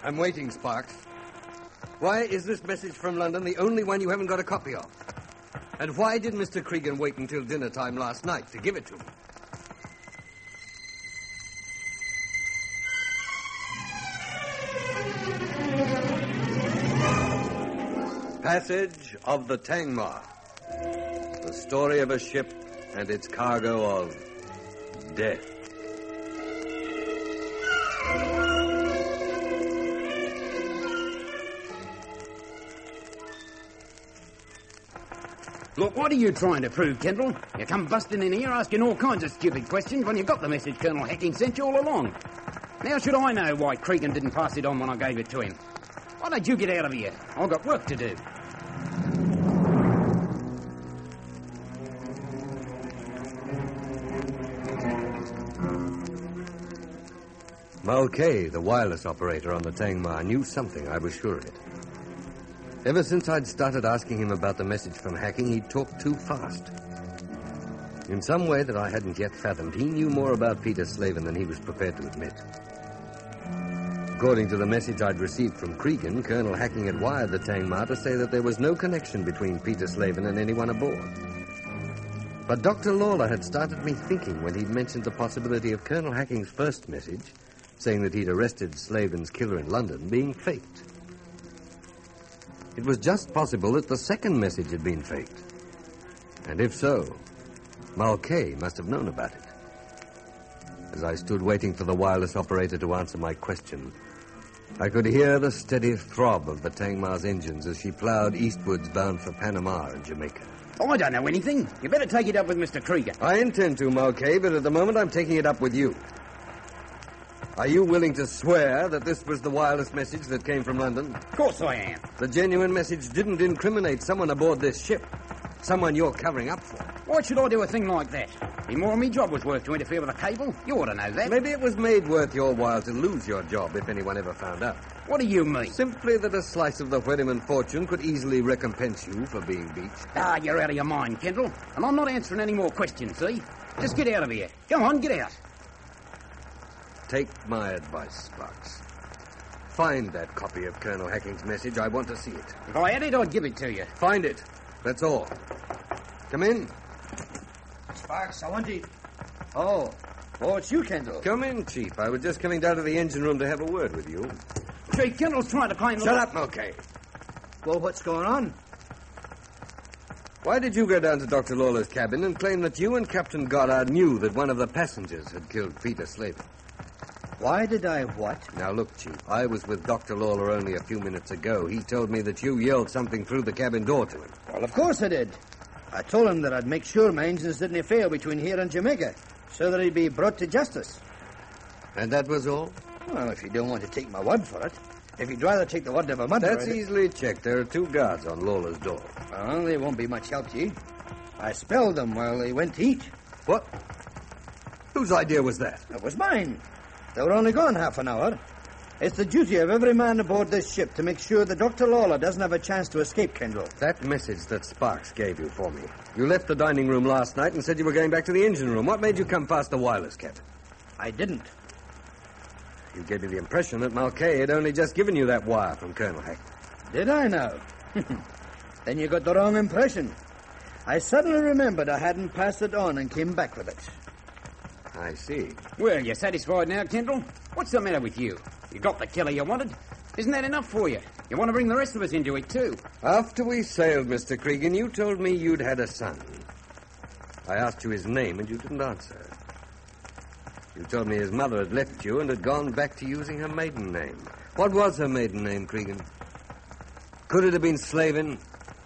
I'm waiting, Sparks. Why is this message from London the only one you haven't got a copy of? And why did Mr. Cregan wait until dinner time last night to give it to me? Passage of the Tangmar. The story of a ship and its cargo of death. Look, what are you trying to prove, Kendall? You come busting in here asking all kinds of stupid questions when you got the message Colonel Hacking sent you all along. Now should I know why Cregan didn't pass it on when I gave it to him? Why don't you get out of here? I've got work to do. Mulcahy, the wireless operator on the Tangmar, knew something, I was sure of it. Ever since I'd started asking him about the message from Hacking, he talked too fast. In some way that I hadn't yet fathomed, he knew more about Peter Slavin than he was prepared to admit. According to the message I'd received from Cregan, Colonel Hacking had wired the Tangmar to say that there was no connection between Peter Slavin and anyone aboard. But Dr. Lawler had started me thinking when he'd mentioned the possibility of Colonel Hacking's first message, saying that he'd arrested Slavin's killer in London, being faked. It was just possible that the second message had been faked. And if so, Mulcahy must have known about it. As I stood waiting for the wireless operator to answer my question, I could hear the steady throb of the Tangmar's engines as she ploughed eastwards bound for Panama and Jamaica. Oh, I don't know anything. You better take it up with Mr. Cregan. I intend to, Mulcahy, but at the moment I'm taking it up with you. Are you willing to swear that this was the wireless message that came from London? Of course I am. The genuine message didn't incriminate someone aboard this ship. Someone you're covering up for. Why should I do a thing like that? Be more than me job was worth to interfere with a cable. You ought to know that. Maybe it was made worth your while to lose your job if anyone ever found out. What do you mean? Simply that a slice of the Wetherman fortune could easily recompense you for being beached. Ah, you're out of your mind, Kendall. And I'm not answering any more questions, see? Just get out of here. Go on, get out. Take my advice, Sparks. Find that copy of Colonel Hacking's message. I want to see it. If I had it, I'd give it to you. Find it. That's all. Come in. Sparks, I want you... Oh, it's you, Kendall. Come in, Chief. I was just coming down to the engine room to have a word with you. Chief, Kendall's trying to claim the... Shut up, Mulcahy. Well, what's going on? Why did you go down to Dr. Lawler's cabin and claim that you and Captain Goddard knew that one of the passengers had killed Peter Slavin? Why did I what? Now, look, Chief, I was with Dr. Lawler only a few minutes ago. He told me that you yelled something through the cabin door to him. Well, of course I did. I told him that I'd make sure my engines didn't fail between here and Jamaica, so that he'd be brought to justice. And that was all? Well, if you don't want to take my word for it. If you'd rather take the word of a murderer... That's easily checked. There are 2 guards on Lawler's door. Well, they won't be much help to you. I spelled them while they went to eat. What? Whose idea was that? It was mine. They were only gone half an hour. It's the duty of every man aboard this ship to make sure that Dr. Lawler doesn't have a chance to escape, Kendall. That message that Sparks gave you for me. You left the dining room last night and said you were going back to the engine room. What made you come past the wireless cabin? I didn't. You gave me the impression that Mulcahy had only just given you that wire from Colonel Hacking. Did I now? Then you got the wrong impression. I suddenly remembered I hadn't passed it on and came back with it. I see. Well, you satisfied now, Kendall? What's the matter with you? You got the killer you wanted. Isn't that enough for you? You want to bring the rest of us into it, too? After we sailed, Mr. Cregan, you told me you'd had a son. I asked you his name, and you didn't answer. You told me his mother had left you and had gone back to using her maiden name. What was her maiden name, Cregan? Could it have been Slavin?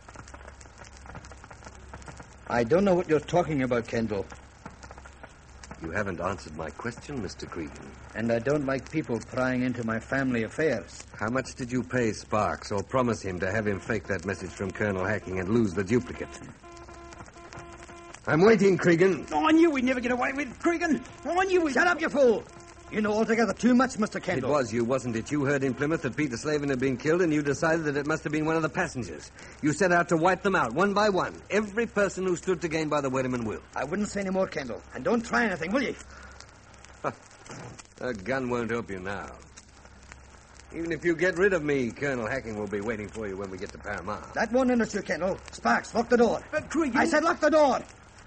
I don't know what you're talking about, Kendall. You haven't answered my question, Mr. Cregan. And I don't like people prying into my family affairs. How much did you pay Sparks or promise him to have him fake that message from Colonel Hacking and lose the duplicate? I'm waiting, Cregan. Oh, I knew we'd never get away with it, Cregan. Oh, I knew we'd... Shut up, you fool! You know altogether too much, Mr. Kendall. It was you, wasn't it? You heard in Plymouth that Peter Slavin had been killed, and you decided that it must have been one of the passengers. You set out to wipe them out, one by one. Every person who stood to gain by the Wetherman will. I wouldn't say any more, Kendall. And don't try anything, will you? A gun won't help you now. Even if you get rid of me, Colonel Hacking will be waiting for you when we get to Paramount. That won't interest you, Kendall. Sparks, lock the door. But Cregan... I said lock the door.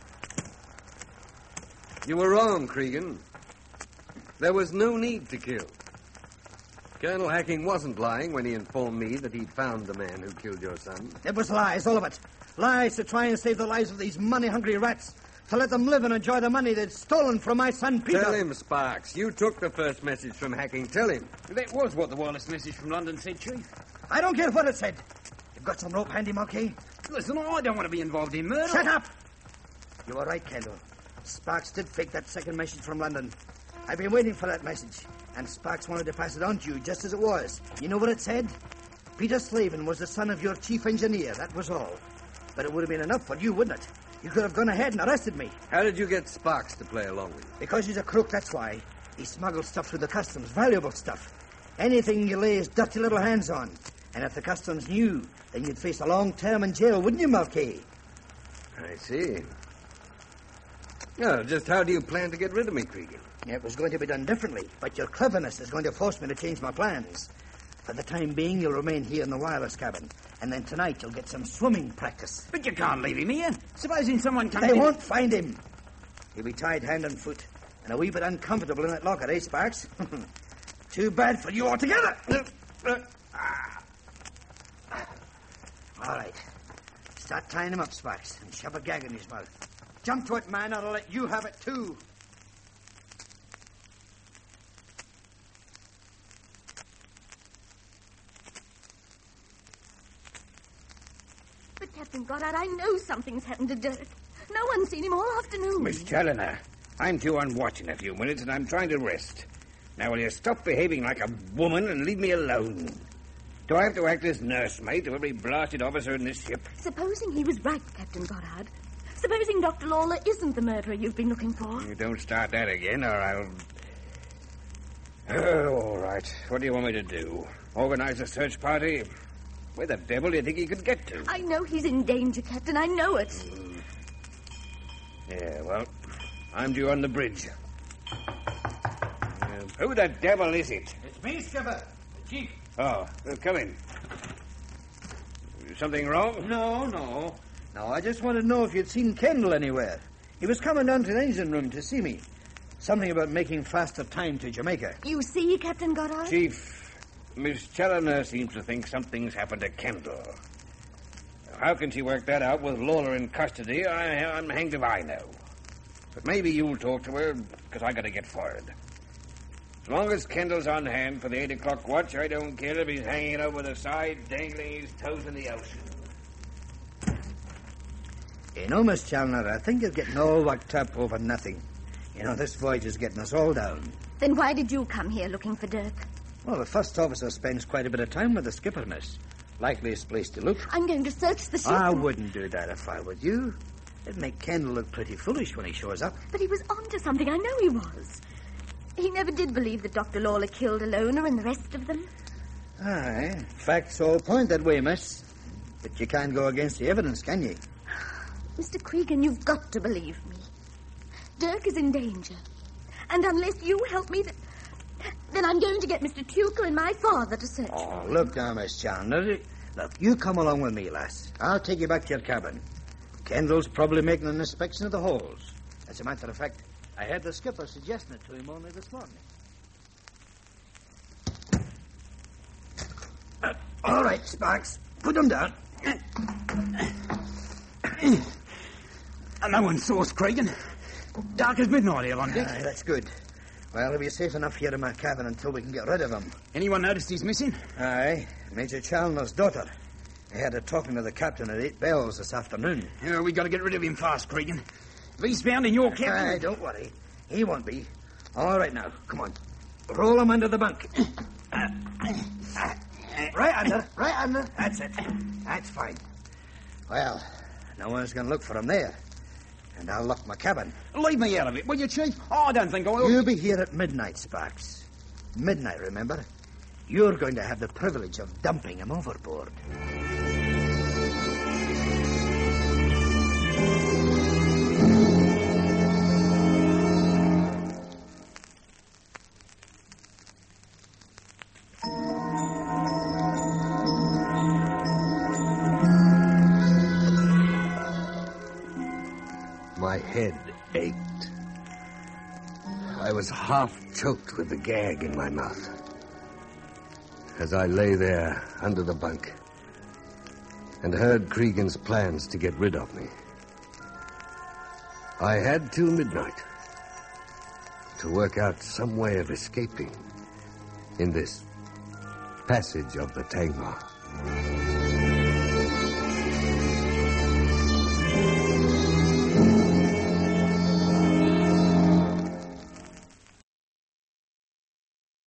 You were wrong, Cregan. There was no need to kill. Colonel Hacking wasn't lying when he informed me that he'd found the man who killed your son. It was lies, all of it. Lies to try and save the lives of these money-hungry rats. To let them live and enjoy the money they'd stolen from my son, Peter. Tell him, Sparks. You took the first message from Hacking. Tell him. That was what the wireless message from London said, Chief. I don't care what it said. You've got some rope handy, Mulcahy? Listen, I don't want to be involved in murder. Shut up! You were right, Kendall. Sparks did fake that second message from London. I've been waiting for that message, and Sparks wanted to pass it on to you just as it was. You know what it said? Peter Slavin was the son of your chief engineer, that was all. But it would have been enough for you, wouldn't it? You could have gone ahead and arrested me. How did you get Sparks to play along with you? Because he's a crook, that's why. He smuggled stuff through the customs, valuable stuff. Anything you lay his dirty little hands on. And if the customs knew, then you'd face a long term in jail, wouldn't you, Mulcahy? I see. Well, just how do you plan to get rid of me, Cregan? It was going to be done differently, but your cleverness is going to force me to change my plans. For the time being, you'll remain here in the wireless cabin. And then tonight, you'll get some swimming practice. But you can't leave him here. Supposing someone comes They in... won't find him. He'll be tied hand and foot. And a wee bit uncomfortable in that locker, eh, Sparks? Too bad for you altogether. All right. Start tying him up, Sparks, and shove a gag in his mouth. Jump to it, man, or I'll let you have it, too. But, Captain Goddard, I know something's happened to Dirk. No one's seen him all afternoon. Miss Challoner, I'm due on watch in a few minutes, and I'm trying to rest. Now, will you stop behaving like a woman and leave me alone? Do I have to act as nursemaid to every blasted officer in this ship? Supposing he was right, Captain Goddard. Supposing Dr. Lawler isn't the murderer you've been looking for. You don't start that again, or I'll... Oh, all right. What do you want me to do? Organize a search party? Where the devil do you think he could get to? I know he's in danger, Captain. I know it. Yeah, well, I'm due on the bridge. Who the devil is it? It's me, Skipper. The chief. Oh, well, come in. Something wrong? No. No, I just wanted to know if you'd seen Kendall anywhere. He was coming down to the engine room to see me. Something about making faster time to Jamaica. You see, Captain Goddard? Chief, Miss Challoner seems to think something's happened to Kendall. How can she work that out with Lawler in custody? I'm hanged if I know. But maybe you'll talk to her, because I got to get forward. As long as Kendall's on hand for the 8 o'clock watch, I don't care if he's hanging over the side, dangling his toes in the ocean. You know, Miss Challoner, I think you're getting all worked up over nothing. You know, this voyage is getting us all down. Then why did you come here looking for Dirk? Well, the first officer spends quite a bit of time with the skipper, miss. Likeliest place to look. I'm going to search the ship. I wouldn't do that if I were you. It'd make Kendall look pretty foolish when he shows up. But he was onto something. I know he was. He never did believe that Dr. Lawler killed Alona and the rest of them. Aye, facts all point that way, miss. But you can't go against the evidence, can you? Mr. Cregan, you've got to believe me. Dirk is in danger. And unless you help me, then I'm going to get Mr. Tukel and my father to search for him. Look now, Miss Chandler. Look, you come along with me, lass. I'll take you back to your cabin. Kendall's probably making an inspection of the holes. As a matter of fact, I heard the skipper suggesting it to him only this morning. All right, Sparks. Put them down. And no one saw us, Cregan. Dark as midnight here on deck. Aye, that's good. Well, he'll be safe enough here in my cabin until we can get rid of him. Anyone noticed he's missing? Aye, Major Challoner's daughter. I had her talking to the captain at 8 bells this afternoon. Yeah, we got to get rid of him fast, Cregan. If he's found in your cabin... Aye, don't worry. He won't be. All right now, come on. Roll him under the bunk. Right under. That's it. That's fine. Well, no one's going to look for him there. And I'll lock my cabin. Leave me out of it, will you, Chief? I don't think I will. You'll be here at midnight, Sparks. Midnight, remember? You're going to have the privilege of dumping him overboard. my head ached. I was half choked with the gag in my mouth. As I lay there under the bunk and heard Cregan's plans to get rid of me, I had till midnight to work out some way of escaping in this passage of the Tangmar.